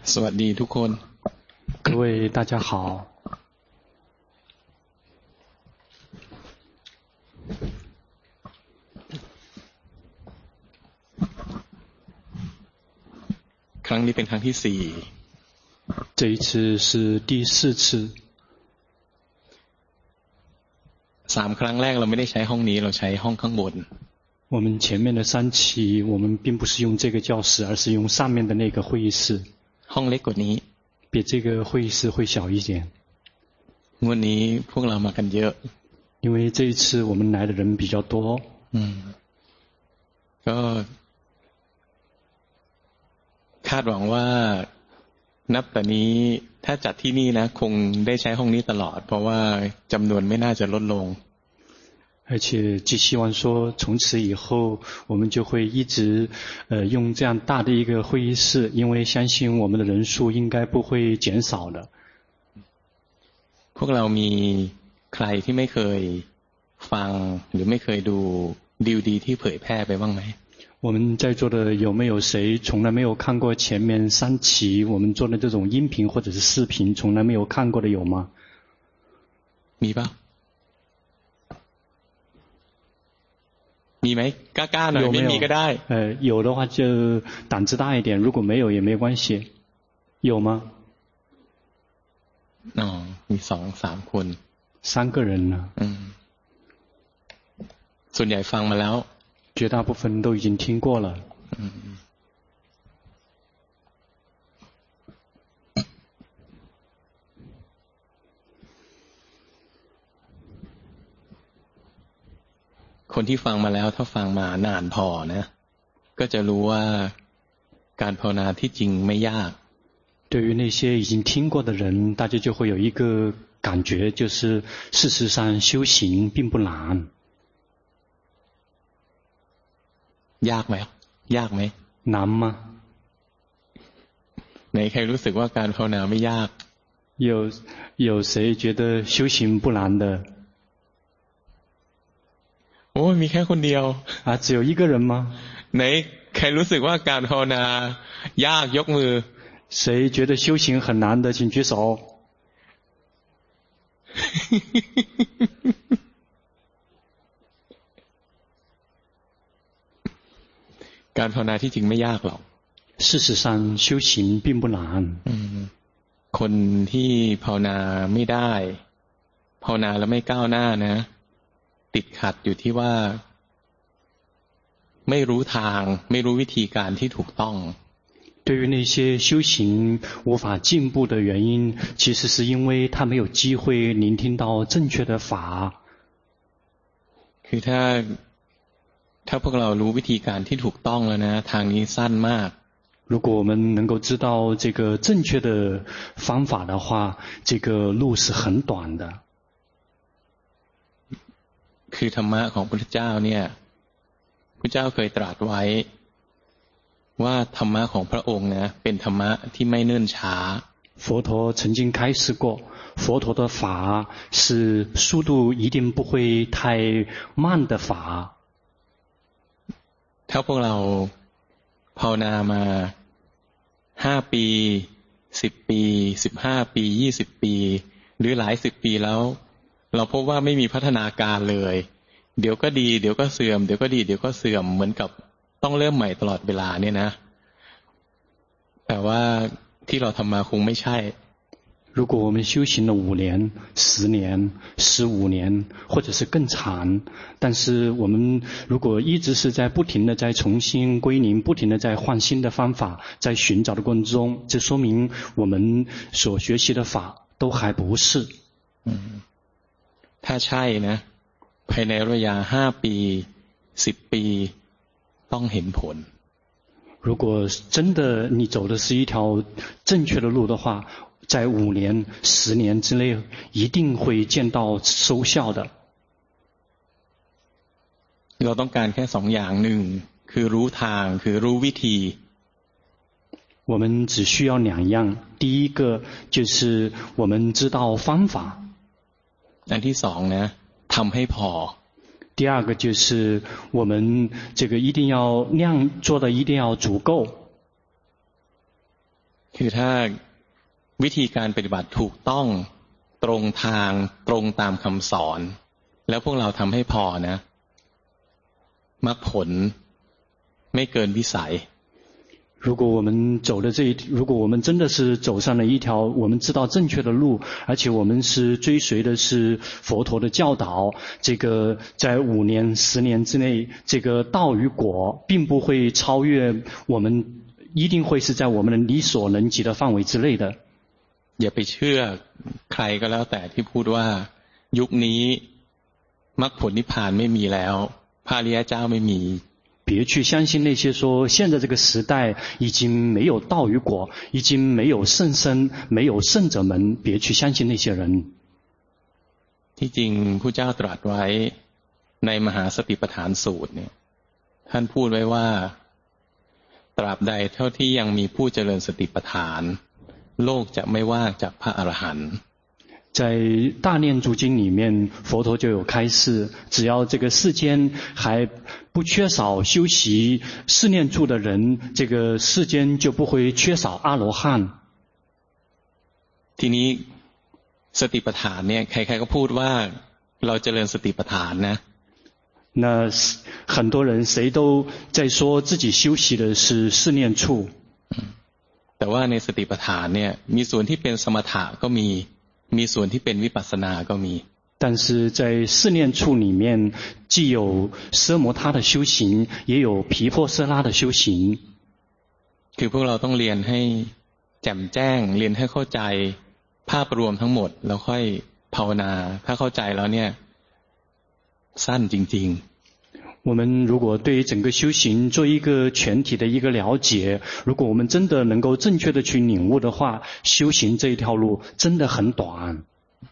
สวัสดีทุกคน各位大家好。 ครั้งนี้เป็นครั้งที่สี่这一次是第4次。 3ครั้งแรกเราไม่ได้ใช้ห้องนี้เราใช้ห้องข้างบน我们前面的3期我们并不是用这个教室，而是用上面的那个会议室。 ห้องเล็กกว่านี้比这个会议室会小一点。 วันนี้พวกเรามากันเยอะ因为这一次我们来的人比较多。 ก็คาดหวังว่านับแต่นี้ถ้าจัดที่นี่นะคงได้ใช้ห้องนี้ตลอดเพราะว่าจำนวนไม่น่าจะลดลง而且寄希望说从此以后我们就会一直用这样大的一个会议室，因为相信我们的人数应该不会减少的。 พวกเรามีใครที่ไม่เคยฟังหรือไม่เคยดูดีวดีที่เผยแพร่ไปบ้างไหม我们在座的有没有谁从来没有看过前面3期我们做的这种音频或者是视频，从来没有看过的有吗？ มีป่ะมีไหมกล้าๆหน่อยไม่มีก็ได้有的话就胆子大一点，如果没有也没关系。有吗？ มี2-3คน 3个人呢。 ส่วนใหญ่ฟังมาแล้ว绝大部分都已经听过了。 คนที่ฟังมาแล้วถ้าฟังมานานพอนะก็จะรู้ว่าการภาวนาที่จริงไม่ยาก对于那些已经听过的人，大家就会有一个感觉，就是事实上修行并不难。 ยากไหมยากไหม难吗？ ไหนใครรู้สึกว่าการภาวนาไม่ยาก有谁觉得修行不难的？ โอ้มีแค่คนเดียว只有一个人吗？ ไหนใครรู้สึกว่าการภาวนายากยกมือ谁觉得修行很难的请举手การภาวนาที่จริงไม่ยากหรอก事实上修行并不难คนที่ภาวนาไม่ได้ภาวนาแล้วไม่ก้าวหน้านะติดขัดอยู่ที่ว่าไม่รู้ทางไม่รู้วิธีการที่ถูกต้อง对于那些修行无法进步的原因，其实是因为他没有机会聆听到正确的法。 คือถ้าพวกเรารู้วิธีการที่ถูกต้องแล้วนะทางนี้สั้นมาก如果我们能够知道这个正确的方法的话，这个路是很短的。 คือธรรมะของพระพุทธเจ้าเนี่ยพระเจ้าเคยตรัสไว้ว่าธรรมะของพระองค์นะเป็นธรรมะที่ไม่เนิ่นช้า佛陀曾经开示过，佛陀的法是速度一定不会太慢的法。 ถ้าพวกเราภาวนามา5 ปี10 ปี15 ปี20 ปีหรือหลาย10 ปีแล้วเราพบว่าไม่มีพัฒนาการเลยเดี๋ยวก็ดีเดี๋ยวก็เสื่อมเดี๋ยวก็ดีเดี๋ยวก็เสื่อมเหมือนกับต้องเริ่มใหม่ตลอดเวลาเนี่ยนะแต่ว่าที่เราทำมาคงไม่ใช่如果我们修行了5年、10年、15年，或者是更长，但是我们如果一直是在不停的在重新归零，不停的在换新的方法，在寻找的过程中，这说明我们所学习的法都还不是。 ถ้าใช่นะภายในระยะ5 ปี10 ปีต้องเห็นผล如果真的你走的是一条正确的路的话，在5年、10年之内一定会见到收效的。 เราต้องการแค่2 อย่างหนึ่งคือรู้ทางคือรู้วิธี我们只需要2样，第一个就是我们知道方法， อันที่2นะทำให้พอ第二个就是我们这个一定要做的一定要足够คือถ้าวิธีการปฏิบัติถูกต้องตรงทางตรงตามคำสอนแล้วพวกเราทำให้พอนะมรรคผลไม่เกินวิสัย如果我们走的如果我们真的是走上了一条我们知道正确的路，而且我们是追随的是佛陀的教导，这个在5年、10年之内，这个道与果并不会超越我们，一定会是在我们的力所能及的范围之内的。 อย่าไปเชื่อใครก็แล้วแต่ที่พูดว่ายุคนี้มรรคผลนิพพานไม่มีแล้วพระอริยเจ้าไม่มี别去相信那些说现在这个时代已经没有道与果，已经没有圣僧，没有圣者们，别去相信那些人。 ที่จริงพระเจ้าตรัสไว้ในมหาสติปัฏฐานสูตรเนี่ยท่านพูดไว้ว่าตราบใดเท่าที่ยังมีผู้เจริญสติปัฏฐานโลกจะไม่ว่างจากพระอรหันต์在大念住经里面，佛陀就有开示，只要这个世间还不缺少修习四念住的人，这个世间就不会缺少阿罗汉。 ทีนี้สติปัฏฐานเนี่ยใครๆก็พูดว่าเราเจริญสติปัฏฐานนะ那很多人谁都在说自己修习的是四念处。 แต่ว่าในสติปัฏฐานเนี่ยมีส่วนที่เป็นสมถะก็มีส่วนที่เป็นวิปัสสนาก็มี但是在四念处里面，既有奢摩他的修行，也有毗婆舍那的修行。 คือพวกเราต้องเรียนให้แจ่มแจ้งเรียนให้เข้าใจภาพรวมทั้งหมดแล้วค่อยภาวนาถ้าเข้าใจแล้วเนี่ยสั้นจริงๆ我们如果对整个修行做一个全体的一个了解，如果我们真的能够正确的去领悟的话，修行这一条路真的很短。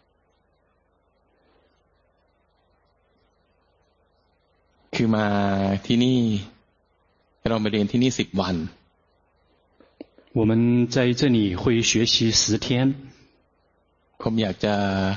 คือมาที่นี่เรามาเรียนที่นี่10 วัน我们在这里会学习10天。 ผมอยากจะ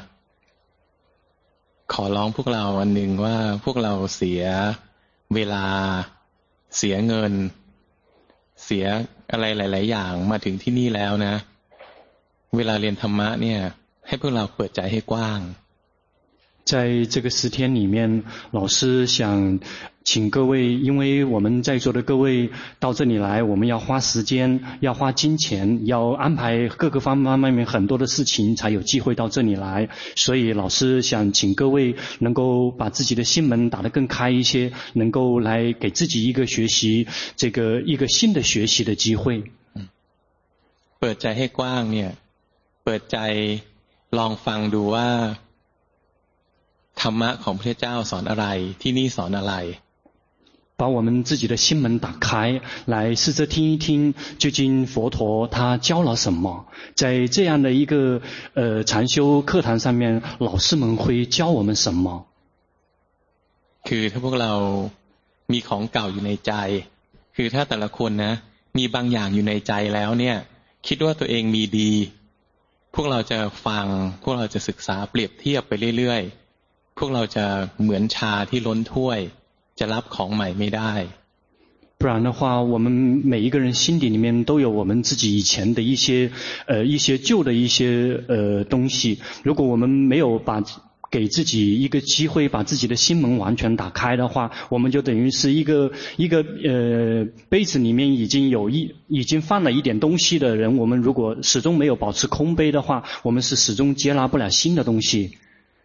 ขอร้องพวกเราอันหนึ่งว่าพวกเราเสียเวลาเสียเงินเสียอะไรหลายๆอย่างมาถึงที่นี่แล้วนะเวลาเรียนธรรมะเนี่ยให้พวกเราเปิดใจให้กว้าง在这个10天里面，老师想请各位，因为我们在座的各位到这里来，我们要花时间，要花金钱，要安排各个方面很多的事情，才有机会到这里来。所以老师想请各位能够把自己的心门打得更开一些，能够来给自己一个学习，这个一个新的学习的机会。 เปิดใจให้กว้างเนี่ยเปิดใจลองฟังดูว่าธรรมะของพระเจ้าสอนอะไรที่นี่สอนอะไร把我们自己的心门打开，来试着听一听，究竟佛陀他教了什么？在这样的一个禅修课堂上面，老师们会教我们什么？ คือถ้าพวกเรามีของเก่าอยู่ในใจคือถ้าแต่ละคนนะมีบางอย่างอยู่ในใจแล้วเนี่ยคิดว่าตัวเองมีดีพวกเราจะฟังพวกเราจะศึกษาเปรียบเทียบไปเรื่อยๆพวกเราจะเหมือนชาที่ล้นถ้วยจะรับของใหม่ไม่ได้不然的话，我们每一个人心底里面都有我们自己以前的一些旧的一些东西。如果我们没有给自己一个机会，把自己的心门完全打开的话，我们就等于是一个杯子里面已经放了一点东西的人。我们如果始终没有保持空杯的话，我们是始终接纳不了新的东西。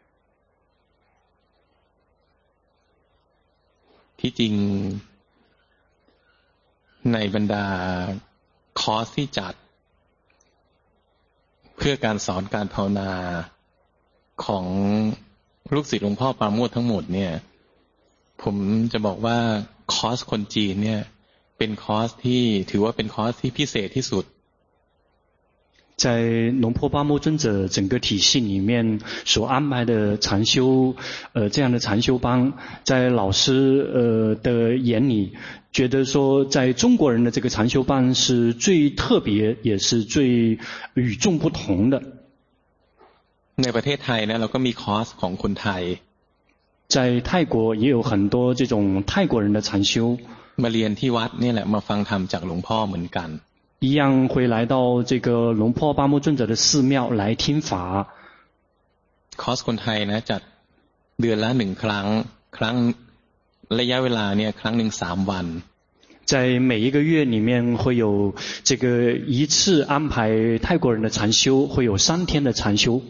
ที่จริงในบรรดาคอร์สที่จัดเพื่อการสอนการภาวนาของลูกศิษย์หลวงพ่อปราโมทย์ทั้งหมดเนี่ยผมจะบอกว่าคอร์สคนจีนเนี่ยเป็นคอร์สที่ถือว่าเป็นคอร์สที่พิเศษที่สุด在龙坡巴摩尊者整个体系里面所安排的禅修这样的禅修班，在老师的眼里觉得说在中国人的这个禅修班是最特别也是最与众不同的。 ในประเทศไทยนะเราก็มีคอร์สของคนไทย在泰国也有很多这种泰国人的禅修มาเรียนที่วัดนี่แหละมาฟังธรรมจากหลวงพ่อเหมือนกัน一样会来到这个龙坡巴木尊者的寺庙来听法。 คอร์สคนไทยนะจัดเดือนละ1 ครั้งระยะเวลาเนี่ยครั้งหนึ่ง3 วัน在每一个月里面会有这个一次安排泰国人的禅修，会有3天的禅修。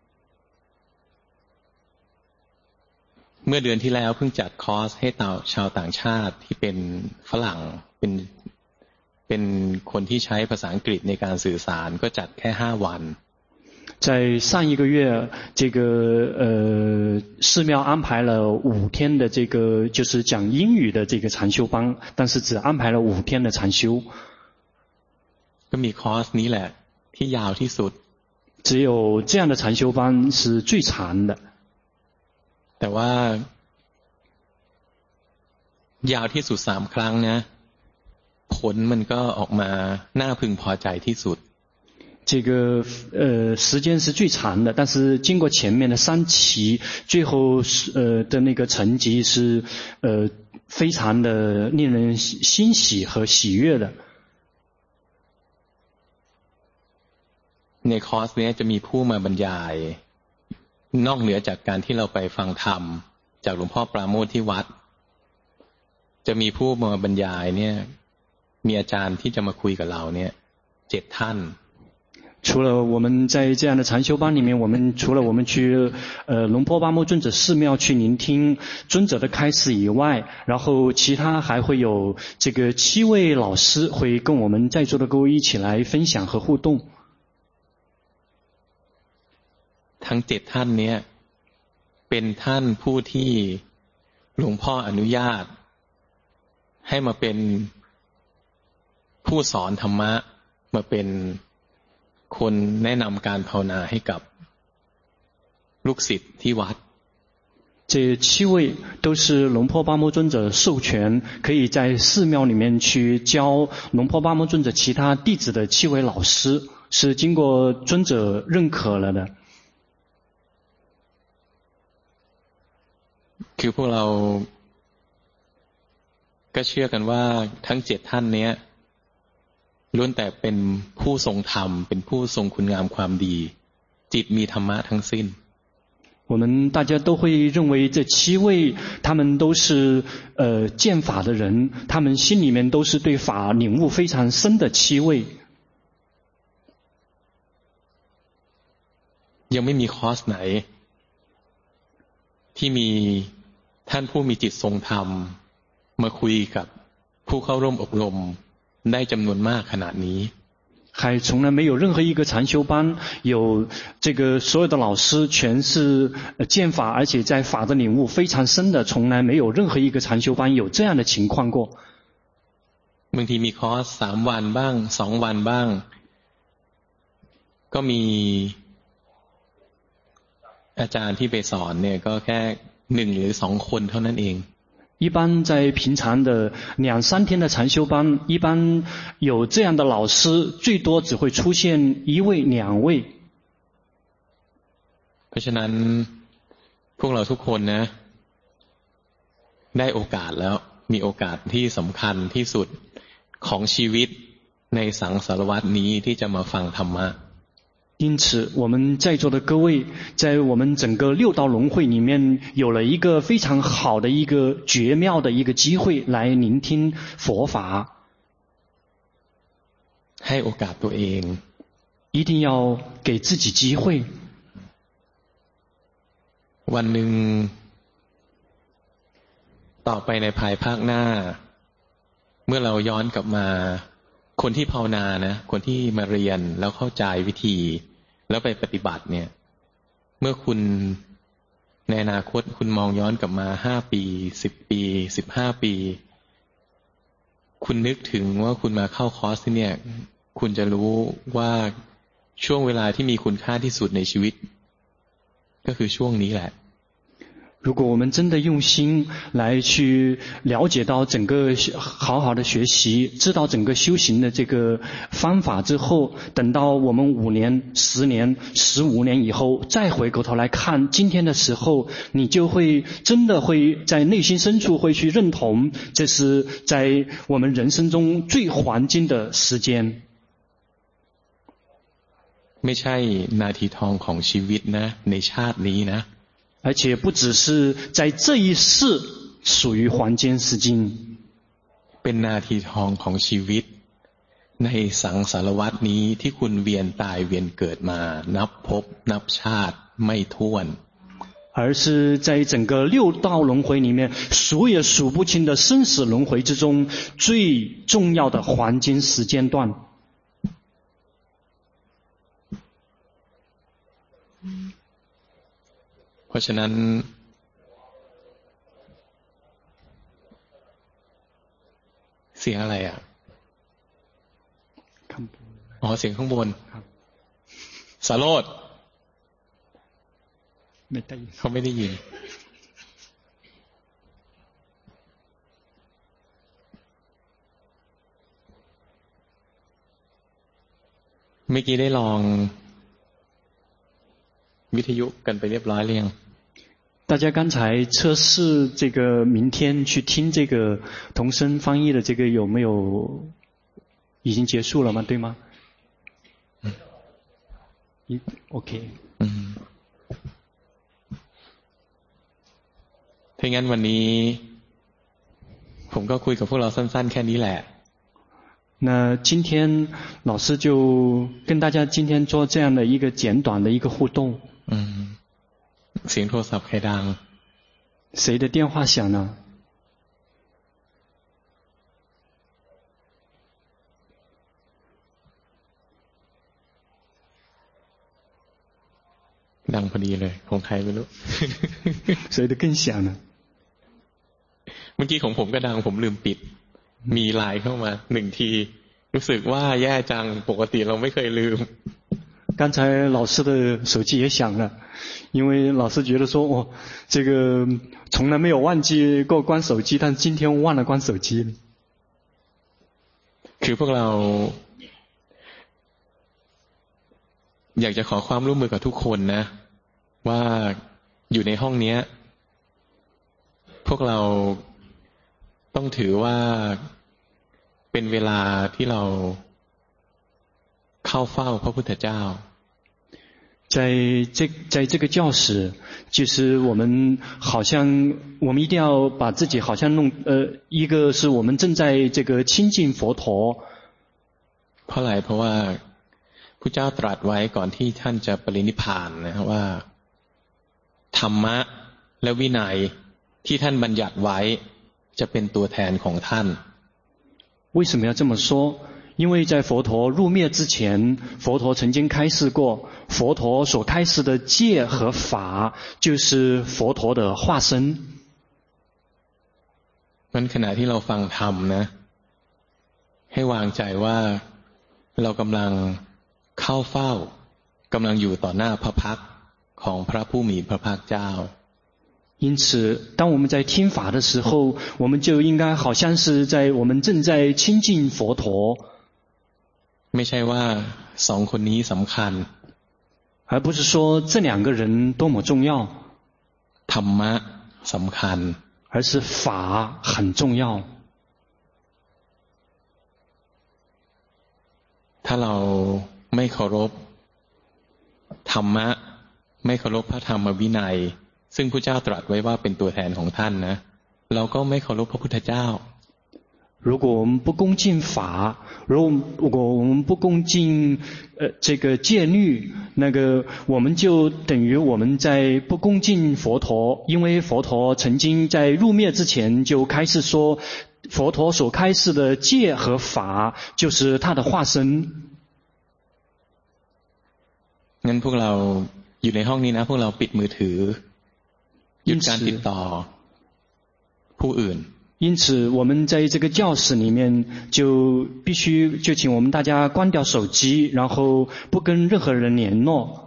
เมื่อเดือนที่แล้วเพิ่งจัดคอร์สให้ชาวต่างชาติที่เป็นฝรั่งเป็นคนที่ใช้ภาษาอังกฤษในการสื่อสารก็จัดแค่5 วัน在上一个月，这个寺庙安排了5天的这个就是讲英语的这个禅修班，但是只安排了5天的禅修。 ก็มีคอร์สนี้แหละที่ยาวที่สุด只有这样的禅修班是最长的。 แต่ว่ายาวที่สุด3 ครั้งนะผลมันก็ออกมาน่าพึงพอใจที่สุด这个时间是最长的，但是经过前面的3期，最后的那个成绩是非常的令人欣喜和喜悦的。 ในคอร์สนี้จะมีผู้มาบรรยายนอกเหนือจากการที่เราไปฟังธรรมจากหลวงพ่อปราโมทย์ที่วัดจะมีผู้มาบรรยายเนี่ยมีอาจารย์ที่จะมาคุยกับเราเนี่ย7 ท่าน除了我们在这样的禅修班里面，除了我们去龙坡巴木尊者寺庙去聆听尊者的开示以外，然后其他还会有这个7位老师会跟我们在座的各位一起来分享和互动。 ทั้ง7 ท่านเนี่ยเป็นท่านผู้ที่หลวงพ่ออนุญาตให้มาเป็นผู้สอนธรรมะมาเป็นคนแนะนำการภาวนาให้กับลูกศิษย์ที่วัด这7位都是龙坡巴木尊者授权，可以在寺庙里面去教龙坡巴木尊者其他弟子的7位老师，是经过尊者认可了的。 คือพวกเราก็เชื่อกันว่าทั้ง7 ท่านเนี้ยล้วนแต่เป็นผู้ทรงธรรมเป็นผู้ทรงคุณงามความดีจิตมีธรรมะทั้งสิ้น我们大家都会认为这7位他们都是见法的人，他们心里面都是对法领悟非常深的7位。 ยังไม่มีคอร์สไหนที่มีท่านผู้มีจิตทรงธรรมมาคุยกับผู้เข้าร่วมอบรมได้จำนวนมากขนาดนี้还从来没有任何一个禅修班有这个所有的老师全是见法，而且在法的领悟非常深的，从来没有任何一个禅修班有这样的情况过。 บางทีมีคอร์ส3 วันบ้าง2 วันบ้างก็มีอาจารย์ที่ไปสอนเนี่ยก็แค่1 หรือ 2 คนเท่านั้นเอง一般在平常的2、3天的禅修班，一般有这样的老师，最多只会出现1位、2位。 เพราะฉะนั้นพวกเราทุกคนนะได้โอกาสแล้วมีโอกาสที่สำคัญที่สุดของชีวิตในสังสารวัฏนี้ที่จะมาฟังธรรมะ因此我们在座的各位在我们整个6道轮回里面有了一个非常好的一个绝妙的一个机会来聆听佛法ให้โอกาสตัวเอง一定要给自己机会วันหนึ่งต่อไปในภายภาคหน้าเมื่อเราย้อนกลับมาคนที่ภาวนานะคนที่มาเรียนแล้วเข้าใจวิธีแล้วไปปฏิบัติเนี่ยเมื่อคุณในอนาคตคุณมองย้อนกลับมา5 ปี10 ปี15 ปีคุณนึกถึงว่าคุณมาเข้าคอร์สที่เนี่ยคุณจะรู้ว่าช่วงเวลาที่มีคุณค่าที่สุดในชีวิตก็คือช่วงนี้แหละ如果我们真的用心来去了解到整个好好的学习，知道整个修行的这个方法之后，等到我们5年、10年、15年以后，再回过头来看今天的时候，你就会真的会在内心深处会去认同，这是在我们人生中最黄金的时间。 ไม่ใช่นาทีทองของชีวิตนะในชาตินี้นะ而且不只是在这一世属于黄金时金， เป็นนาทีทองของชีวิตในสังสารวัฏนี้ที่คุณเวียนตายเวียนเกิดมานับภพนับชาติไม่ถ้วน而是在整个六道轮回里面数也数不清的生死轮回之中最重要的黄金时间段。 เพราะฉะนั้นเสียงอะไรอ่ะอ๋อเสียงข้างบนสาโรจน์เขาไม่ได้ยินเมื่อกี้ได้ลองวิทยุกันไปเรียบร้อยหรือยัง大家刚才测试这个明天去听这个同声翻译的这个有没有已经结束了吗？对吗？OK。 ถ้างั้นวันนี้ผมก็คุยกับพวกเราสั้นๆแค่นี้แหละ那今天老师就跟大家今天做这样的一个简短的一个互动。 เสียงโทรศัพท์ใครดัง谁的电话响呢？ ดังพอดีเลยของใครไม่รู้谁的更响呢？ เมื่อกี้ของผมก็ดังผมลืมปิดมีไลน์เข้ามา1ทีรู้สึกว่าแย่จังปกติเราไม่เคยลืม刚才老师的手机也响了，因为老师觉得说这个从来没有忘记过关手机，但今天忘了关手机了。 คือพวกเราอยากจะขอความร่วมมือกับทุกคนนะว่าอยู่ในห้องนี้พวกเราต้องถือว่าเป็นเวลาที่เราเข้าเฝ้าพระพุทธเจ้า在这个教室，就是我们好像我们一定要把自己好像一个是我们正在这个亲近佛陀。 เพราะอะไรเพราะว่าพระเจ้าตรัสไว้ก่อนที่ท่านจะปรินิพพานนะว่าธรรมะและวินัยที่ท่านบัญญัติไว้จะเป็นตัวแทนของท่าน为什么要这么说？因为在佛陀入灭之前，佛陀曾经开示过，佛陀所开示的戒和法就是佛陀的化身。 งั้นขณะที่เราฟังธรรมนะให้วางใจว่าเรากำลังเข้าเฝ้ากำลังอยู่ต่อหน้าพระพักตร์ของพระผู้มีพระภาคเจ้า因此当我们在听法的时候，我们就应该好像是在我们正在亲近佛陀， ไม่ใช่ว่า2คนนี้สำคัญ而不是说这两个人多么重要ธรรมะสำคัญ而是法很重要ถ้าเราไม่เคารพธรรมะไม่เคารพพระธรรมวินัยซึ่งพระเจ้าตรัสไว้ว่าเป็นตัวแทนของท่านนะเราก็ไม่เคารพพระพุทธเจ้า如果我们不恭敬法，如果我们不恭敬这个戒律，那个我们就等于我们在不恭敬佛陀，因为佛陀曾经在入灭之前就开始说，佛陀所开示的戒和法就是他的化身。 งั้นพวกเราอยู่ในห้องนี้นะพวกเราปิดมือถือหยุดการติดต่อผู้อื่น因此我们在这个教室里面就必须就请我们大家关掉手机，然后不跟任何人联络。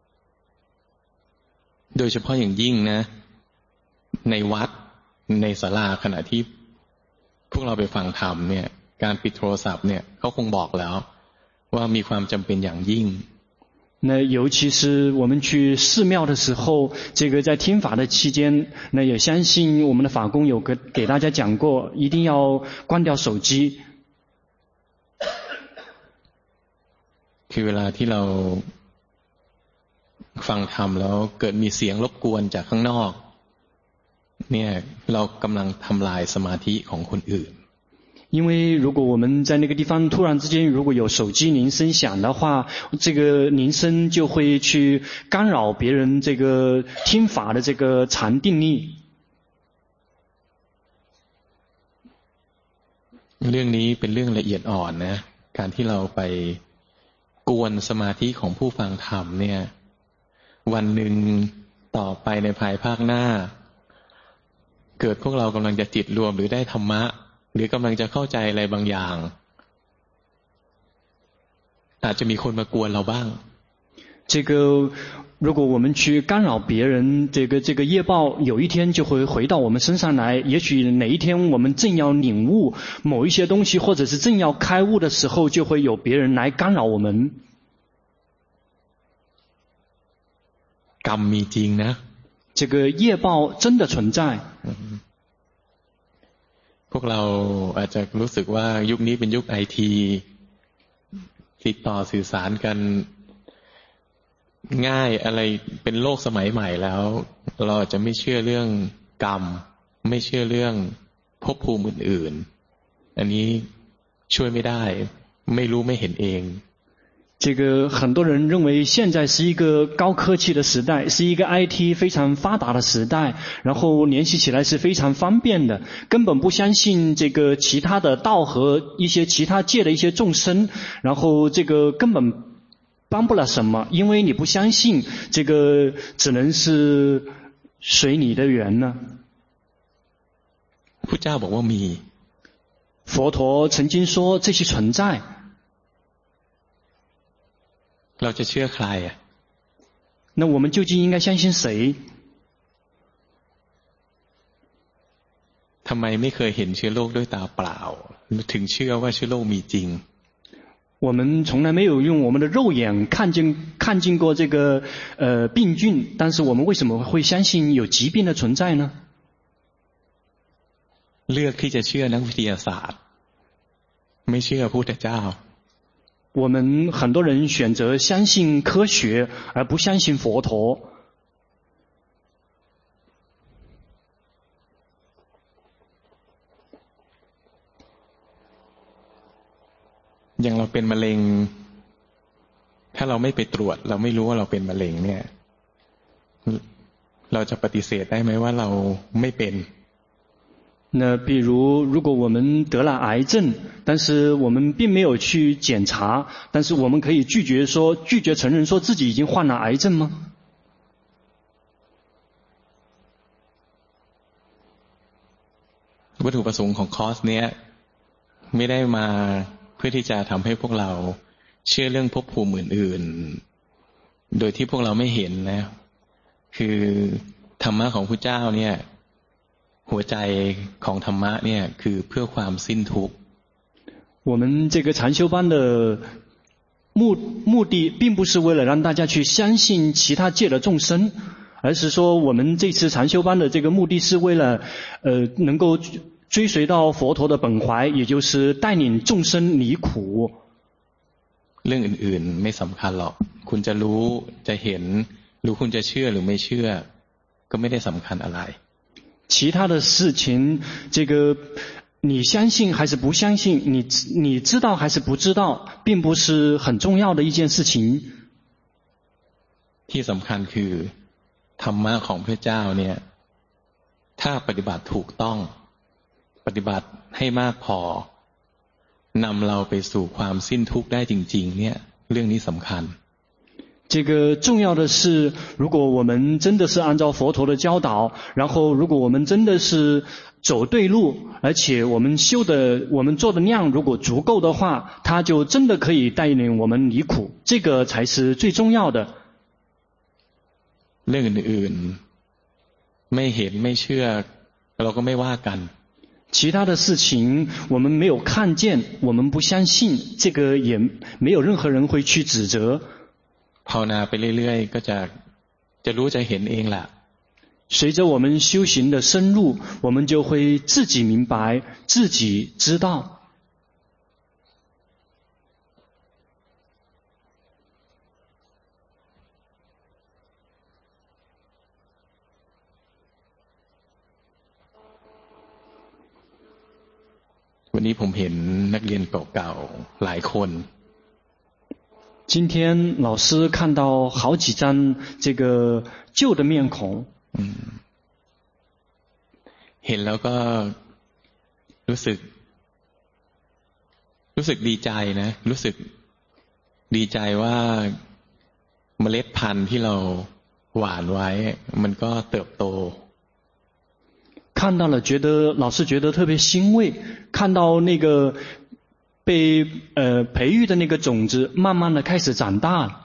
โดยเฉพาะอย่างยิ่งนะในวัดในศาลาขณะที่พวกเราไปฟังธรรมเนี่ยการปิดโทรศัพท์เนี่ยเขาคงบอกแล้วว่ามีความจำเป็นอย่างยิ่ง那尤其是我们去寺庙的时候，这个在听法的期间，那也相信我们的法公有给大家讲过，一定要关掉手机。 คือเวลาที่เราฟังธรรมแล้วเกิดมีเสียงรบกวนจากข้างนอกเนี่ยเรากำลังทำลายสมาธิของคนอื่น因为如果我们在那个地方突然之间如果有手机铃声响的话，这个铃声就会去干扰别人这个听法的这个禅定力。 เรื่องนี้เป็นเรื่องละเอียดอ่อนนะการที่เราไปกวนสมาธิของผู้ฟังธรรมเนี่ยวันหนึ่งต่อไปในภายภาคหน้าเกิดพวกเรากำลังจะจิตรวมหรือได้ธรรมะหรือกำลังจะเข้าใจอะไรบางอย่างอาจจะมีคนมากวนเราบ้าง这个如果我们去干扰别人，这个业报有一天就会回到我们身上来。也许哪一天我们正要领悟某一些东西，或者是正要开悟的时候，就会有别人来干扰我们。 กรรมมีจริงนะ这个业报真的存在。 พวกเราอาจจะรู้สึกว่ายุคนี้เป็นยุคไอทีติดต่อสื่อสารกันง่ายอะไรเป็นโลกสมัยใหม่แล้วเราจะไม่เชื่อเรื่องกรรมไม่เชื่อเรื่องภพภูมิอื่นๆอันนี้ช่วยไม่ได้ไม่รู้ไม่เห็นเอง这个很多人认为现在是一个高科技的时代，是一个 IT 非常发达的时代，然后联系起来是非常方便的，根本不相信这个其他的道和一些其他界的一些众生，然后这个根本帮不了什么，因为你不相信，这个只能是随你的缘呢。 พุทธเจ้าบอกว่ามี佛陀曾经说这些存在。 เราจะเชื่อใครอ่ะ那我们究竟应该相信谁？ ทำไมไม่เคยเห็นเชื้อโรคด้วยตาเปล่าถึงเชื่อว่าเชื้อโรคมีจริง我们从来没有用我们的肉眼看见过这个病菌，但是我们为什么会相信有疾病的存在呢？ เลือกที่จะเชื่อนักวิทยาศาสตร์ไม่เชื่อพระพุทธเจ้า我们很多人选择相信科学而不相信佛陀。 อย่างเราเป็นมะเร็งถ้าเราไม่ไปตรวจเราไม่รู้ว่าเราเป็นมะเร็งเนี่ยเราจะปฏิเสธได้ไหมว่าเราไม่เป็น那比如果我们得了癌症，但是我们并没有去检查，但是我们可以拒绝承认说自己已经患了癌症吗？ วัตถุประสงค์ของคอร์สเนี้ยไม่ได้มาเพื่อที่จะทำให้พวกเราเชื่อเรื่องภพภูมิอื่นๆโดยที่พวกเราไม่เห็นนะคือธรรมะของพระเจ้าเนี่ยหัวใจของธรรมะเนี่ยคือเพื่อความสิ้นทุกข์我们这个禅修班的目的并不是为了让大家去相信其他界的众生，而是说我们这次禅修班的这个目的是为了能够追随到佛陀的本怀，也就是带领众生离苦。 เรื่องอื่นๆไม่สำคัญหรอกคุณจะรู้จะเห็นหรือคุณจะเชื่อหรือไม่เชื่อก็ไม่ได้สำคัญอะไร其他的事情，这个你相信还是不相信，你知道还是不知道，并不是很重要的一件事情。 ที่สำคัญคือธรรมะของพระเจ้าเนี่ยถ้าปฏิบัติถูกต้องปฏิบัติให้มากพอนำเราไปสู่ความสิ้นทุกข์ได้จริงๆเนี่ยเรื่องนี้สำคัญ这个重要的是，如果我们真的是按照佛陀的教导，然后如果我们真的是走对路，而且我们做的量如果足够的话，它就真的可以带领我们离苦，这个才是最重要的。 เรื่องอื่นๆไม่เห็นไม่เชื่อเราก็ไม่ว่ากัน其他的事情我们没有看见，我们不相信，这个也没有任何人会去指责。 ภาวนาไปเรื่อยๆก็จะรู้จะเห็นเองแหละ随着我们修行的深入，我们就会自己明白，自己知道。 วันนี้ผมเห็นนักเรียนเก่าๆหลายคน今天老师看到好几张这个旧的面孔， เห็นแล้วก็รู้สึกดีใจนะรู้สึกดีใจว่าเมล็ดพันธุ์ที่เราหว่านไว้มันก็เติบโต看到了老师觉得特别欣慰，看到那个被培育的那个种子慢慢的开始长大了。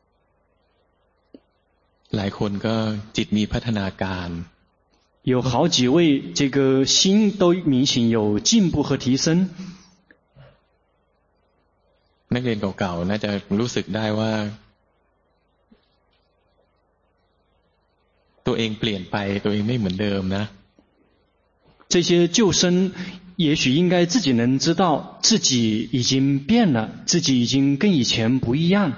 หลายคนก็จิตมีพัฒนาการ有好几位这个心都明显有进步和提升。 นักเรียนเก่าๆน่าจะรู้สึกได้ว่าตัวเองเปลี่ยนไปตัวเองไม่เหมือนเดิมนะ这些旧生也许应该自己能知道自己已经变了，自己已经跟以前不一样。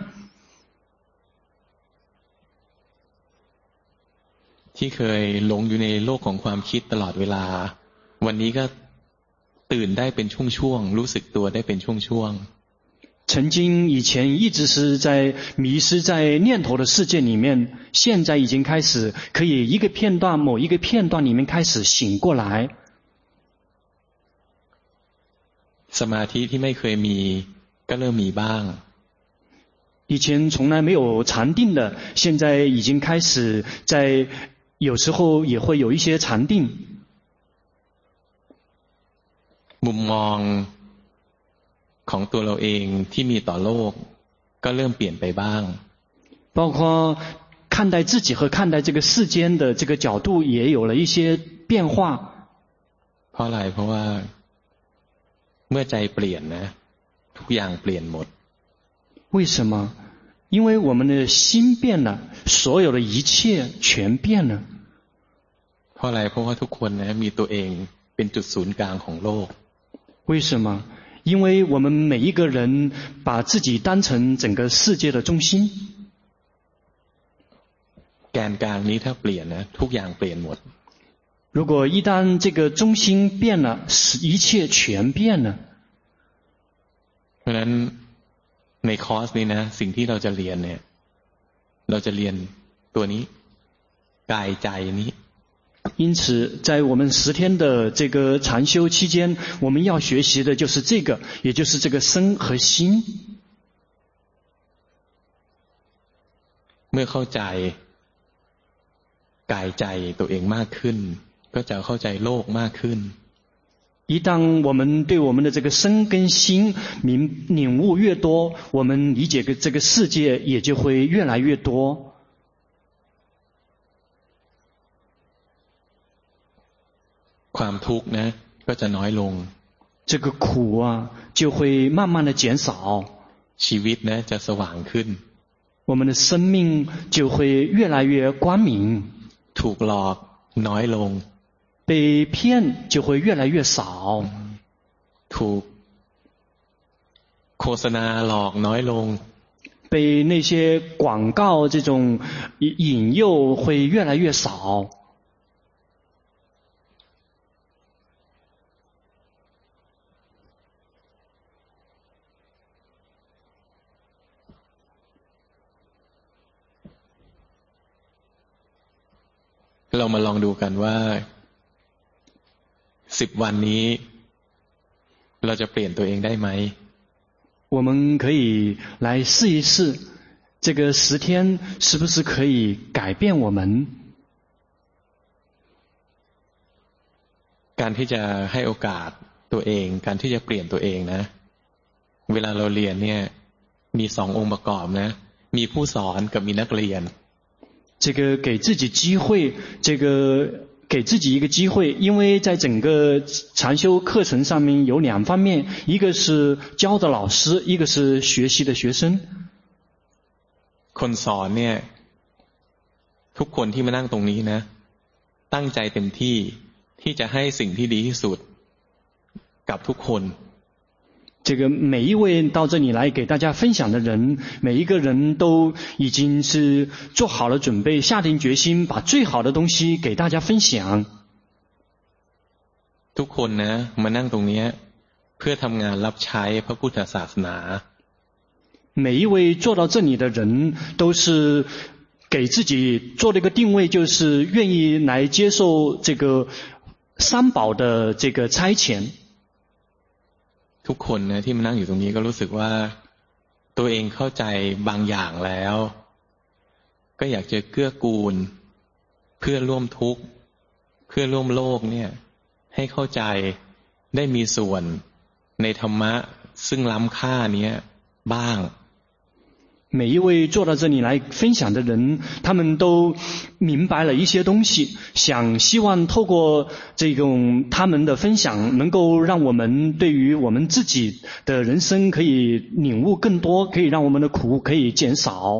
ที่เคยหลงอยู่ในโลกของความคิดตลอดเวลาวันนี้ก็ตื่นได้เป็นช่วงๆรู้สึกตัวได้เป็นช่วงๆ曾经以前一直是在迷失在念头的世界里面，现在已经开始可以一个片段某一个片段里面开始醒过来。 สมาธิที่ไม่เคยมีก็เริ่มมีบ้าง以前从来没有禅定的，现在已经开始在有时候也会有一些禅定。 มุมมองของตัวเราเองที่มีต่อโลกก็เริ่มเปลี่ยนไปบ้าง包括看待自己和看待这个世间的这个角度也有了一些变化。 เพราะอะไรเพราะว่าเมื่อใจเปลี่ยนนะทุกอย่างเปลี่ยนหมด为什么？因为我们的心变了，所有的一切全变了。 เพราะอะไรเพราะว่าทุกคนนะมีตัวเองเป็นจุดศูนย์กลางของโลก为什么？因为我们每一个人把自己当成整个世界的中心。 แกนกลางนี้ถ้าเปลี่ยนนะทุกอย่างเปลี่ยนหมด如果一旦这个中心变了，一切全变了。 เพราะฉะนั้นในคอร์สนี้นะสิ่งที่เราจะเรียนเนี่ยเราจะเรียนตัวนี้กายใจนี้因此在我们10天的这个禅修期间，我们要学习的就是这个，也就是这个身和心。 เมื่อเข้าใจกายใจตัวเองมากขึ้นก็จะเข้าใจโลกมากขึ้น一旦我们对我们的这个身跟心领悟越多，我们理解这个世界也就会越来越多。 ความทุกข์นะก็จะน้อยลง这个苦啊就会慢慢的减少ชีวิตนะจะสว่างขึ้น我们的生命就会越来越光明ถูกหลอกน้อยลง被骗就会越来越少ถูกโฆษณาหลอกน้อยลง被那些广告这种引诱会越来越少เรามาลองดูกันว่า10 วันนี้เราจะเปลี่ยนตัวเองได้ไหม我们可以来试一试这个10天是不是可以改变我们การที่จะให้โอกาสตัวเองการที่จะเปลี่ยนตัวเองนะเวลาเราเรียนเนี่ยมี2 องค์ประกอบนะมีผู้สอนกับมีนักเรียน这个给自己机会这个给自己一个机会因为在整个禅修课程上面有2方面一个是教的老师一个是学习的学生คนสอนเนี่ยทุกคนที่มานั่งตรงนี้นะตั้งใจเต็มที่ที่จะให้สิ่งที่ดีที่สุดกับทุกคน这个每一位到这里来给大家分享的人每一个人都已经是做好了准备下定决心把最好的东西给大家分享ทุกคนนะมานั่งตรงนี้พื่อทำงานรับใช้พระพุทธศาสนา每一位做到这里的人都是给自己做了一个定位，就是愿意来接受这个三宝的这个差遣。 ทุกคนนะที่มานั่งอยู่ตรงนี้ก็รู้สึกว่าตัวเองเข้าใจบางอย่างแล้วก็อยากจะเกื้อกูลเพื่อร่วมทุกข์เพื่อร่วมโลกเนี่ยให้เข้าใจได้มีส่วนในธรรมะซึ่งล้ำค่านี้บ้าง每一位坐到这里来分享的人，他们都明白了一些东西，希望透过这种他们的分享，能够让我们对于我们自己的人生可以领悟更多，可以让我们的苦可以减少。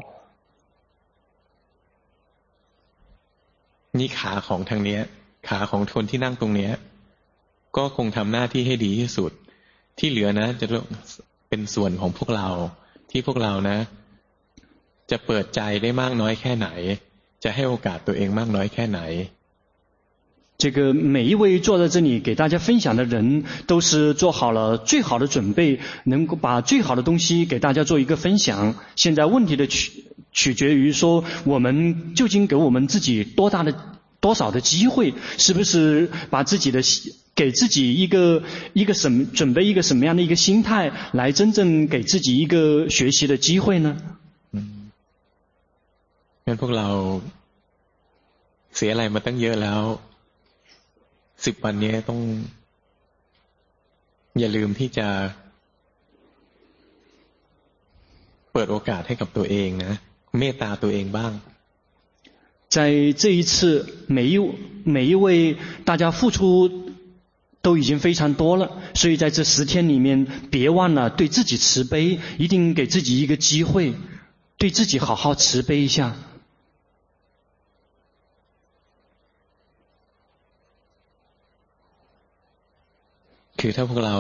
นี่ขาของทางเนี้ยขาของคนที่นั่งตรงเนี้ยก็คงทำหน้าที่ให้ดีที่สุดที่เหลือนะจะเป็นส่วนของพวกเราที่พวกเรานะจะเปิดใจได้มากน้อยแค่ไหนจะให้โอกาสตัวเองมากน้อยแค่ไหน这个每一位坐在这里给大家分享的人都是做好了最好的准备，能够把最好的东西给大家做一个分享。现在问题的取决于说我们究竟给我们自己多少的机会，是不是把自己的给自己一个准备一个什么样的一个心态，来真正给自己一个学习的机会呢？ งั้นพวกเราเสียอะไรมาตั้งเยอะแล้ว10 วันนี้ต้องอย่าลืมที่จะเปิดโอกาสให้กับตัวเองนะเมตตาตัวเองบ้าง在这一次每一位大家付出都已经非常多了，所以在这10天里面别忘了对自己慈悲，一定给自己一个机会，对自己好好慈悲一下。 คือถ้าพวกเรา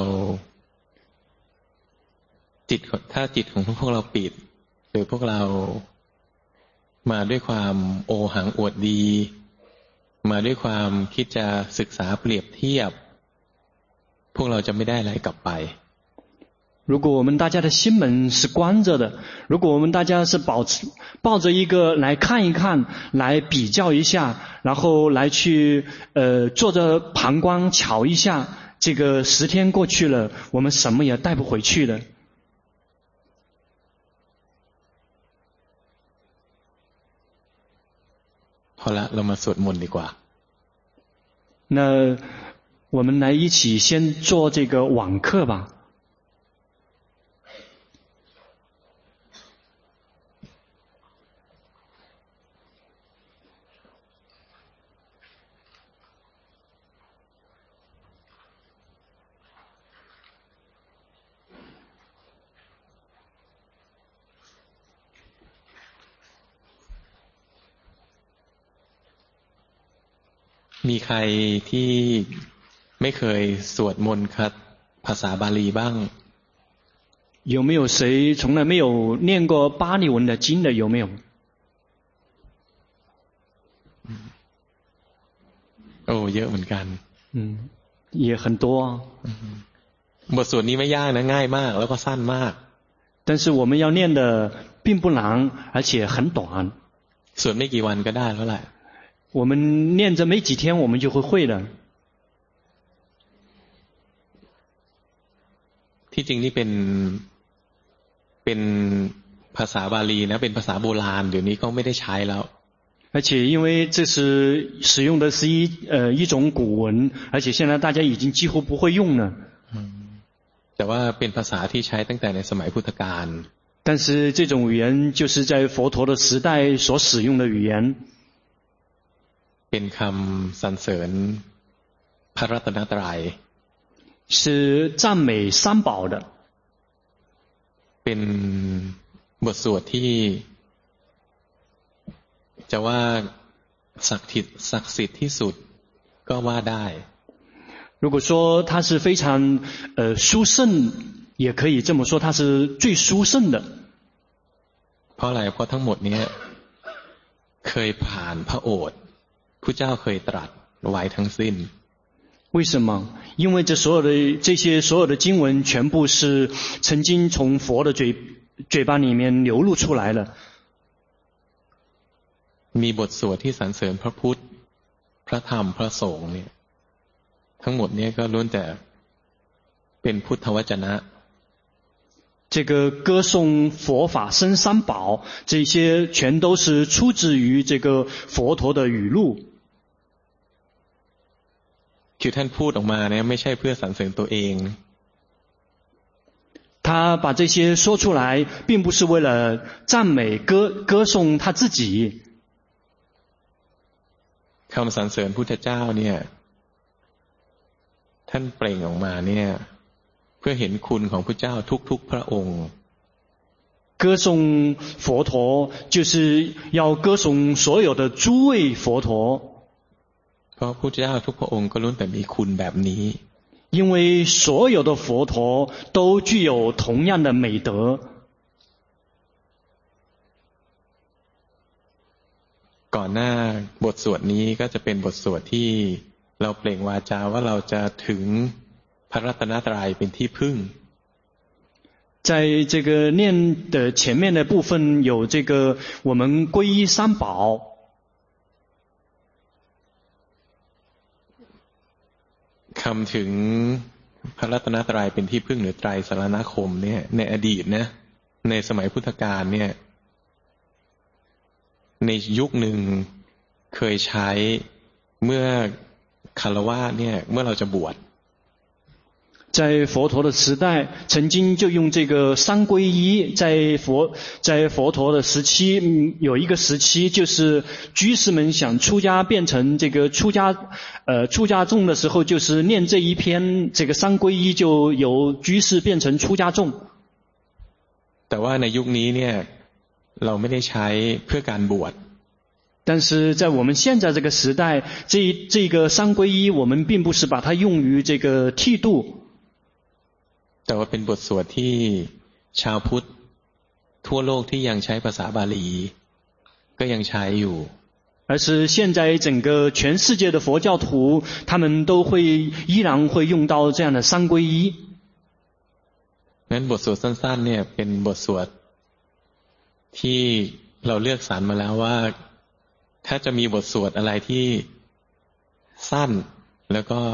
ถ้าจิตของพวกเราปิดหรือพวกเรามาด้วยความโอหังอวดดีมาด้วยความคิดจะศึกษาเปรียบเทียบพวกเราจะไม่ได้อะไรกลับไป如果我们大家的心门是关着的，如果我们大家是抱着一个来看一看，来比较一下，然后来去坐着旁观瞧一下，这个10天过去了，我们什么也带不回去了。 好了，เรามาสวดมนต์ดีกว่า那我们来一起先做这个网课吧。 มีใครที่ไม่เคยสวดมนต์ภาษาบาลีบ้าง有没有谁从来没有念过巴利文的经的？有没有？ โอ้เยอะเหมือนกัน也很多啊。 บทสวดนี้ไม่ยากนะง่ายมากแล้วก็สั้นมาก但是我们要念的并不难，而且很短。 สวดไม่กี่วันก็ได้แล้วแหละ我们念着没几天我们就会会了。 ที่จริงนี่เป็นภาษาบาลีนะเป็นภาษาโบราณเดี๋ยวนี้เขาไม่ได้ใช้แล้ว而且因为这是使用的是一种古文，而且现在大家已经几乎不会用了。 แต่ว่าเป็นภาษาที่ใช้ตั้งแต่ในสมัยพุทธกาล但是这种语言就是在佛陀的时代所使用的语言。 เป็นคำสรรเสริญพระรัตนตรัย是赞美三宝的เป็นบทสวดที่จะว่าศักดิ์สิทธิ์ที่สุดก็ว่าได้如果说它是非常殊胜，也可以这么说它是最殊胜的。 เพราะอะไรเพราะทั้งหมดนี้เคยผ่านพระโอษฐ์พระเจ้าเคยตรัสไว้ทั้งสิ้น为什么？因为这所有的经文全部是曾经从佛的嘴巴里面流露出来了。 มีบทสวดที่สรรเสริญพระพุทธพระธรรมพระสงฆ์เนี่ยทั้งหมดเนี่ยก็ล้วนแต่เป็นพุทธวจนะ这个歌颂佛法僧三宝，这些全都是出自于这个佛陀的语录。 คือท่านพูดออกมาเนี่ยไม่ใช่เพื่อสรรเสริญตัวเอง他把这些说出来，并不是为了赞美歌颂他自己。 คำสรรเสริญพุทธเจ้าเนี่ยท่านเปล่งออกมาเนี่ยเพื่อเห็นคุณของพระเจ้าทุกๆพระองค์歌颂佛陀就是要歌颂所有的诸位佛陀เพราะพระเจ้าทุกพระองค์ก็ล้วนแต่มีคุณแบบนี้因为所有的佛陀都具有同样的美德ก่อนหน้าบทสวดนี้ก็จะเป็นบทสวดที่เราเปล่งวาจาว่าเราจะถึงพระรัตนตรัยเป็นที่พึ่ง在这个念的前面的部分有这个我们皈依三宝คำถึงพระรัตนตรัยเป็นที่พึ่งหรือไตรสรณคมเนี่ยในอดีตนะในสมัยพุทธกาลเนี่ยในยุคหนึ่งเคยใช้เมื่อคฤหัสถ์เนี่ยเมื่อเราจะบวช在佛陀的时代曾经就用这个三皈依在佛陀的时期有一个时期就是居士们想出家变成这个出家众的时候就是念这一篇这个三皈依就由居士变成出家众แต่ว่าในยุคนี้เนี่ยเราไม่ได้ใช้เพื่อการบวช但是在我们现在这个时代这个三皈依我们并不是把它用于这个剃度แต่ว่าเป็นบทสวดที่ชาวพุทธทั่วโลกที่ยังใช้ภาษาบาลีก็ยังใช้อยู่而是现在整个全世界的佛教徒他们都依然会用到这样的三皈依งั้นบทสวดสั้นๆเนี่ยเป็นบทสวดที่เราเลือกสรรมาแล้วว่าถ้าจะมีบทสวดอะไรที่สั้นแล้วก็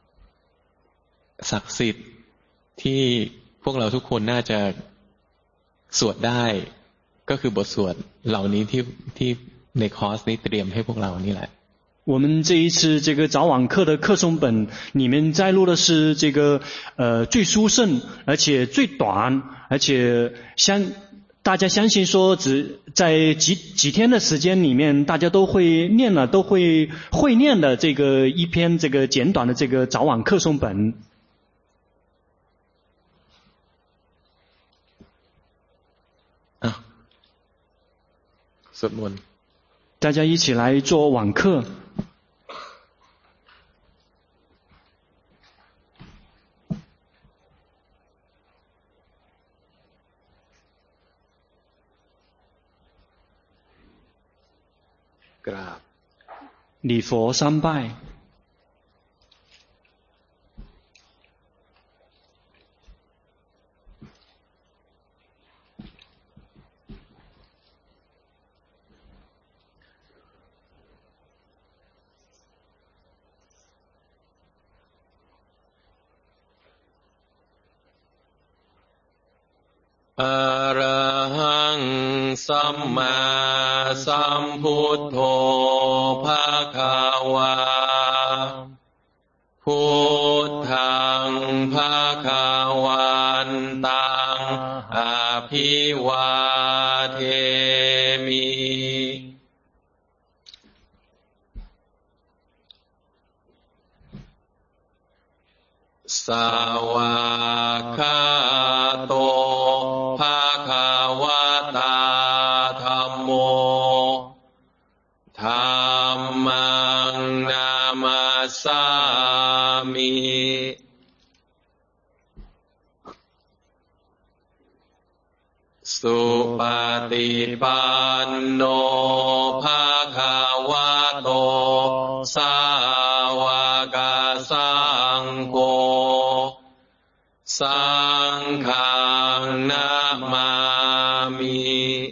ศักดิ์สิทธิ์ที่พวกเราทุกคนน่าจะสวดได้ก็คือบทสวดเหล่านี้ที่ในคอร์สนี้เตรียมให้พวกเรานี่แหละ我们这一次这个早晚课的课诵本里面摘录的是这个最殊胜而且最短而且大家相信说只在几天的时间里面大家都会念了都会念的这个一篇这个简短的这个早晚课诵本สวดมนต์大家一起来做晚课กราบ礼佛三拜อรหังสัมมาสัมพุทโธภคะวาพุทธังภคะวันตังอภิวาเทมิสวากขาโตภควตาธัมโมธัมมังนามัสสามิสุปฏิปันโนภควโตสาวกสัสังฆังนะมามิ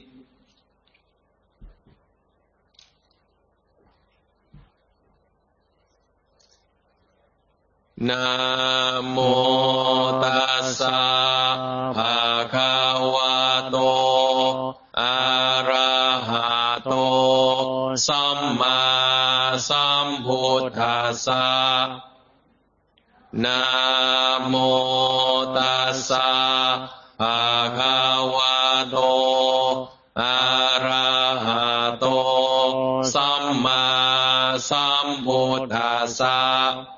นะโมตัสสะภะคะวะโตอะระหะโตสัมมาสัมพุทธัสสะนะโมตัสสะภะคะวะโตอะระหะโตสัมมาสัมพุทธัสสะ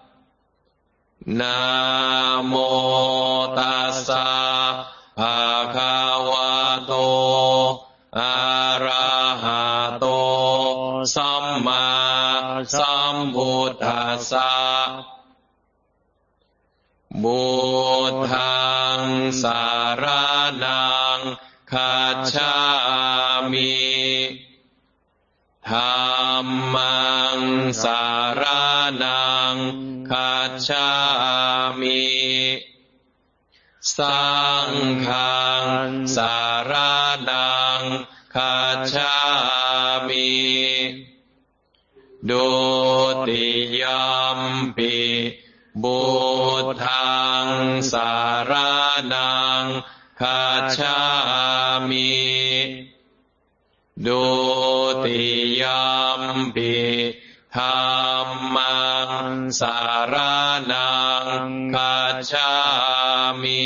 นะโมตัสสะภะคะวะโตอะระหะโตสัมมาสัมพุทธัสสะพุทธังสารนังคัจฉามิธัมมังสารนังคัจฉามิสังฆังสารนังคัจฉามิดุติยัมปิพุทธังสารนังคัจฉามิดุติยัมปิธัมมังสารนังคัจฉามิ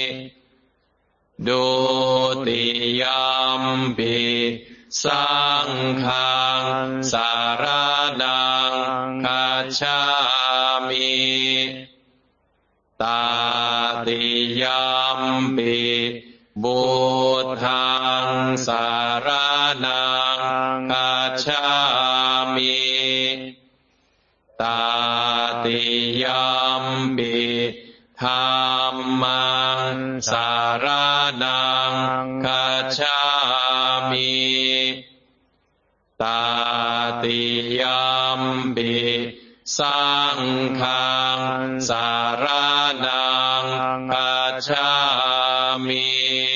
ดุติยัมปิสังฆังสารนังคัจฉามิตาติยัมปิพุทธังสารนังคัจฉามิตาติยัมปิธัมมังสารนังคัจฉามิตาติยัมปิสังฆังสารนังคัจฉามิ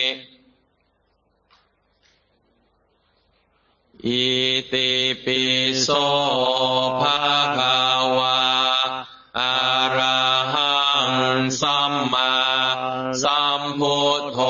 อิติปิโสภะคะวะอะระหังสัมมาสัมพุทโธ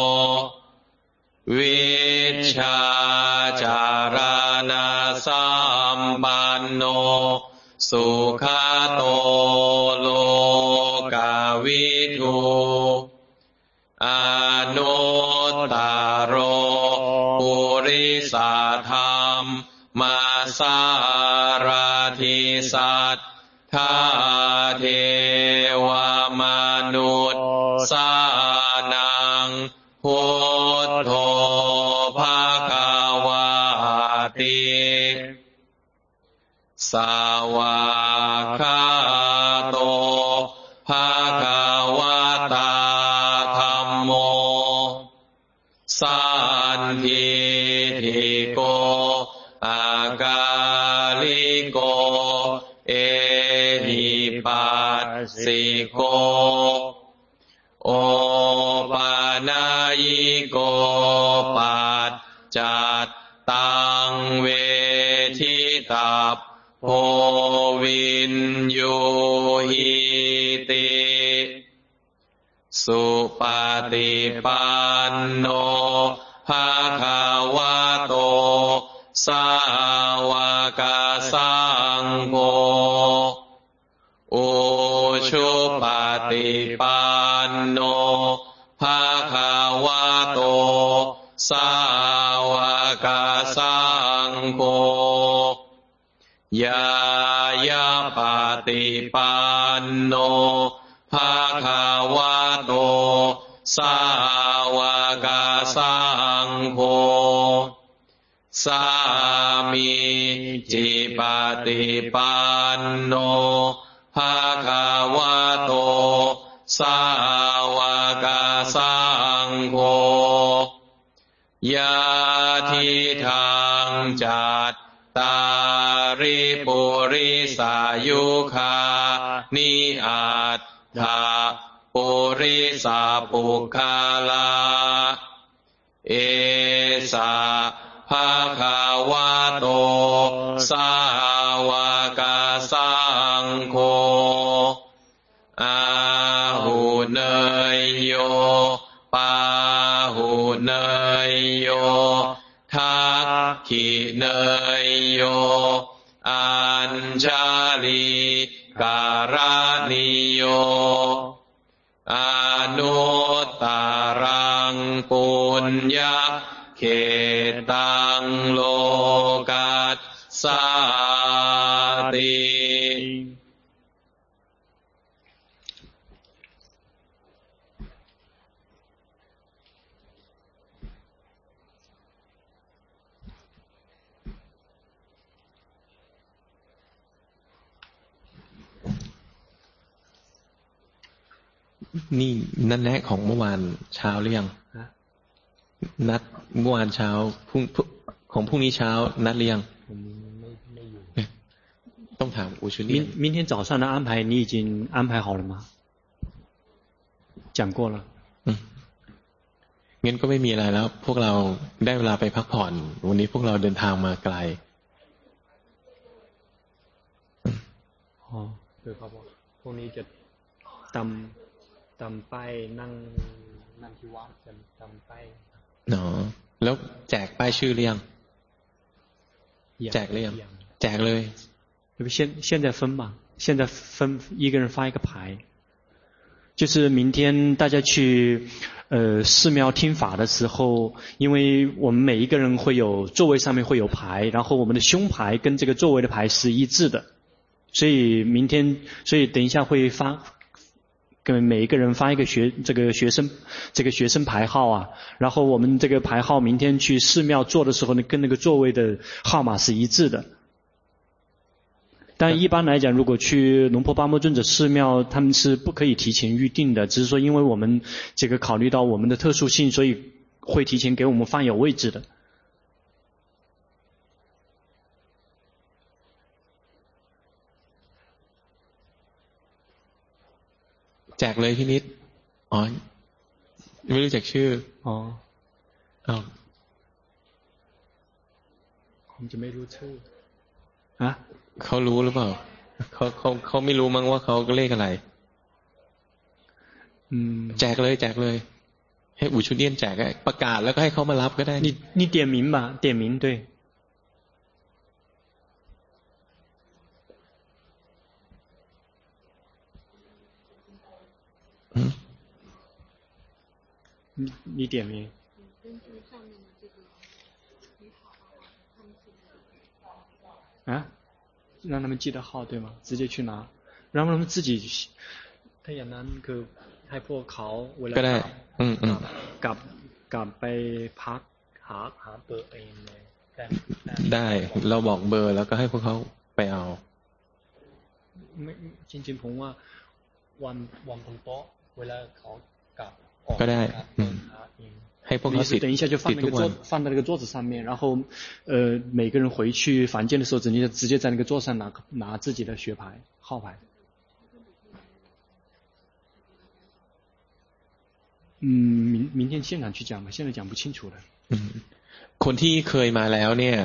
วิชชาจารณะสัมปันโนสุขโตโลกวิทูอนุตตโรปุริสธรรมมาสารถิสัทธาเทวมนุษย์สานังพุทโธภคะวะติสาวกขาโตภคะวะตาธัมโมสันทิฏฐิโกอากาลิโกเอหิปัสสิโกโอปานายิโกปัจจัตตังเวทิตาโพวินยูหิติสุปฏิปันโนภะคะวะโตสาวกสังโฆอุชุปฏิปันโนภะคะวะโตสาวกสังโฆยายาปฏิปันโนภะคะวะโตสาวกสังโฆสามีจิปฏิปันโนภะคะวะโตสาวกสังโฆยะทิทางจัตตาริปุริสายุคานิอัตถะปุริสาปุคาลาเอสะภะคะวะโตสาวกสังโฆอาหุเนยโยปาหุเนยโยทักขิเนยโยอัญชาลีการณิโยอนุตตรังปุญญเขตังโลกัสสาตินี่นัดแนะของเมื่อวานเช้าหรือยังนัดเมื่อวานเช้าของพรุ่งนี้เช้านัดหรือยังไม่อยู่ต้องถามอูชุนี明天早上的安排你已经安排好了吗讲过了งั้นก็ไม่มีอะไรแล้วพวกเราได้เวลาไปพักผ่อนวันนี้พวกเราเดินทางมาไกลคือเขาบอกพรุ่งนี้จะตำป้ายนั่งที่วัดกันตำป้ายเนาะแล้วแจกป้ายชื่อหรือยังแจกหรือยังแจกเลย现在分吧现在分一个人发一个牌就是明天大家去寺庙听法的时候，因为我们每一个人会有座位上面会有牌，然后我们的胸牌跟这个座位的牌是一致的，所以等一下会发给每一个人发一个这个学生牌号啊，然后我们这个牌号明天去寺庙坐的时候呢，跟那个座位的号码是一致的。但一般来讲，如果去龙婆巴摩尊者寺庙，他们是不可以提前预定的，只是说因为我们这个考虑到我们的特殊性，所以会提前给我们放有位置的。 แจกเลยพี่นิดอ๋อไม่รู้จักชื่ออ๋อผมจะไม่รู้ชื่อฮะเขารู้หรือเปล่าเขาไม่รู้มั้งว่าเขาเลขอะไรแจกเลยให้อู่ชุดเดียนแจกประกาศแล้วก็ให้เขามารับก็ได้你点名吧点名对你点名啊让他们记得号对吗直接去拿让他们自己ถ้าอย่างนั้นคือให้พวกเขาเวลากลับไปพักหาเบอร์เองเลยได้เราบอกเบอร์แล้วก็ให้พวกเขาไปเอาไม่จริงๆผมว่าวันบนโต๊ะเวลาเขากลับก็ได้ให้พวกเขา等一下就放在那个桌子上面然后每个人回去房间的时候直接在那个桌上拿自己的学牌号牌明天现场去讲吧现在讲不清楚了คนที่เคยมาแล้วเนี่ย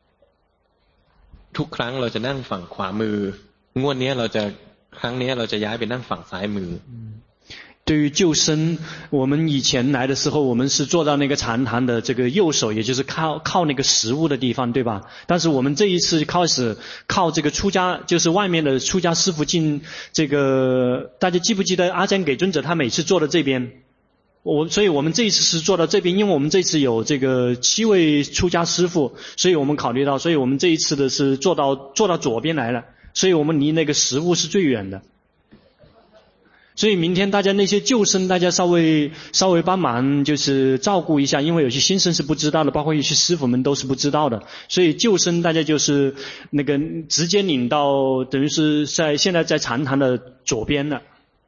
ทุกครั้งเราจะนั่งฝั่งขวามืองวดนี้ครั้งนี้เราจะย้ายไปนั่งฝั่งซ้ายมือ对于救生我们以前来的时候我们是坐到那个禅堂的这个右手也就是靠那个食物的地方对吧但是我们这一次开始靠这个出家就是外面的出家师父进这个大家记不记得阿占给尊者他每次坐的这边所以我们这一次是坐到这边因为我们这次有这个7位出家师父所以我们考虑到所以我们这一次的是坐到左边来了所以我们离那个食物是最远的所以明天大家那些旧生大家稍微帮忙就是照顾一下因为有些新生是不知道的包括一些师父们都是不知道的所以旧生大家就是那个直接领到等于是现在在禅堂的左边了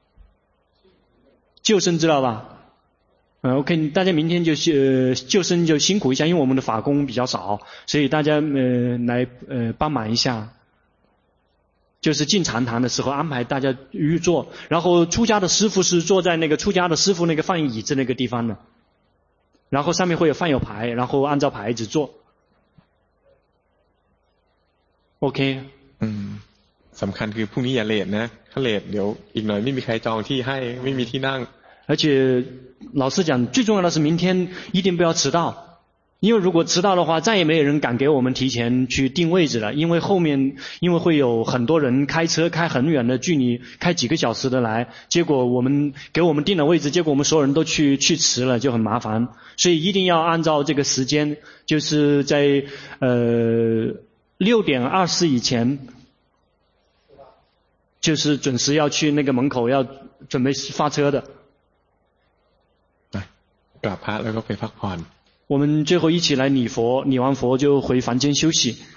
旧生知道吧OK 大家明天就救生就辛苦一下因为我们的法工比较少所以大家来帮忙一下就是进禅堂的时候安排大家预坐，然后出家的师傅是坐在那个出家的师傅那个放椅子那个地方的，然后上面会有放有牌，然后按照牌子坐。OK。 สำคัญคือพรุ่งนี้อย่าเลทนะถ้าเลทเดี๋ยวอีกหน่อยไม่มีใครจองที่ให้ไม่มีที่นั่ง而且老师讲最重要的是明天一定不要迟到，因为如果迟到的话再也没有人敢给我们提前去定位置了，因为后面因为会有很多人开车开很远的距离开几个小时的来，结果我们给我们定了位置，结果我们所有人都去迟了，就很麻烦，所以一定要按照这个时间，就是在6:20以前就是准时要去那个门口要准备发车的。 กราบพระแล้วก็ไปพักผ่อน我们最后一起来礼佛，礼完佛就回房间休息。